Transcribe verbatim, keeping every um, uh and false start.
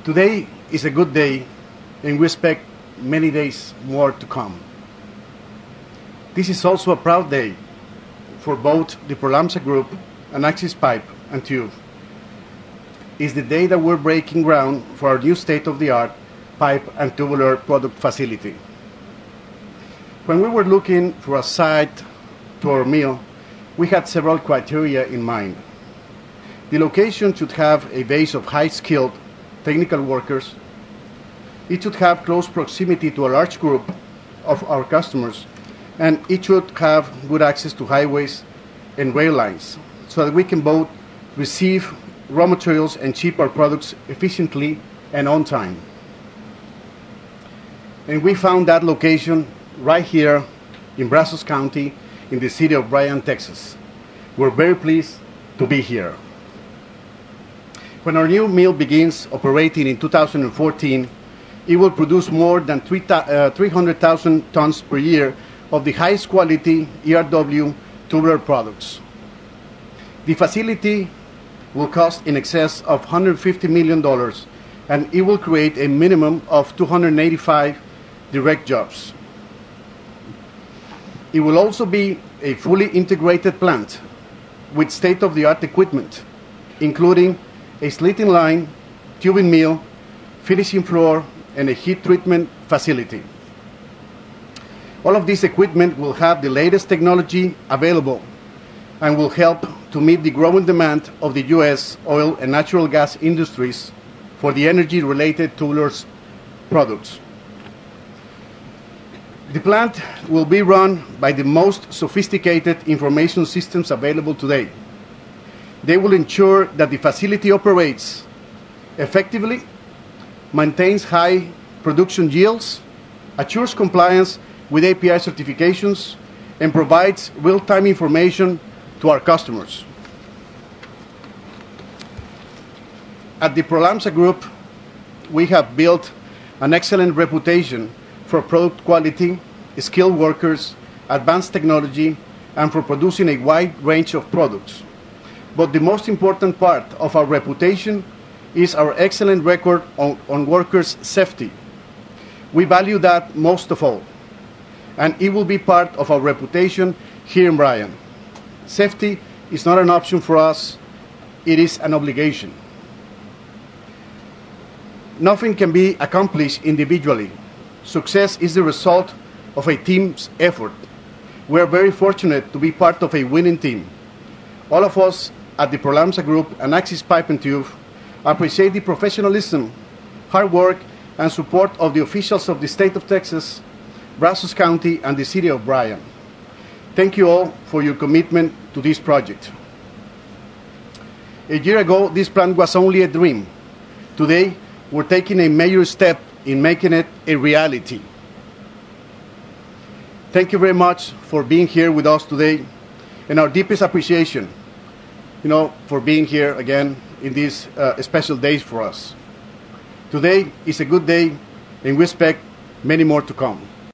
Today is a good day, and we expect many days more to come. This is also a proud day for both the Prolamsa Group and Axis Pipe and Tube. It's the day that we're breaking ground for our new state-of-the-art pipe and tubular product facility. When we were looking for a site to our mill, we had several criteria in mind. The location should have a base of high-skilled technical workers. It should have close proximity to a large group of our customers, and it should have good access to highways and rail lines so that we can both receive raw materials and ship our products efficiently and on time. And we found that location right here in Brazos County in the city of Bryan, Texas. We're very pleased to be here. When our new mill begins operating in two thousand fourteen, it will produce more than three hundred thousand tons per year of the highest quality E R W tubular products. The facility will cost in excess of one hundred fifty million dollars, and it will create a minimum of two hundred eighty-five direct jobs. It will also be a fully integrated plant with state-of-the-art equipment, including a slitting line, tubing mill, finishing floor, and a heat treatment facility. All of this equipment will have the latest technology available and will help to meet the growing demand of the U S oil and natural gas industries for the energy-related tubular products. The plant will be run by the most sophisticated information systems available today. They will ensure that the facility operates effectively, maintains high production yields, assures compliance with A P I certifications, and provides real-time information to our customers. At the Prolamsa Group, we have built an excellent reputation for product quality, skilled workers, advanced technology, and for producing a wide range of products. But the most important part of our reputation is our excellent record on, on workers' safety. We value that most of all, and it will be part of our reputation here in Bryan. Safety is not an option for us, it is an obligation. Nothing can be accomplished individually. Success is the result of a team's effort. We are very fortunate to be part of a winning team. All of us at the Prolamsa Group and Axis Pipe and Tube appreciate the professionalism, hard work, and support of the officials of the state of Texas, Brazos County, and the city of Bryan. Thank you all for your commitment to this project. A year ago, this plant was only a dream. Today, we're taking a major step in making it a reality. Thank you very much for being here with us today, and our deepest appreciation, you know, for being here again in these uh, special days for us. Today is a good day, and we expect many more to come.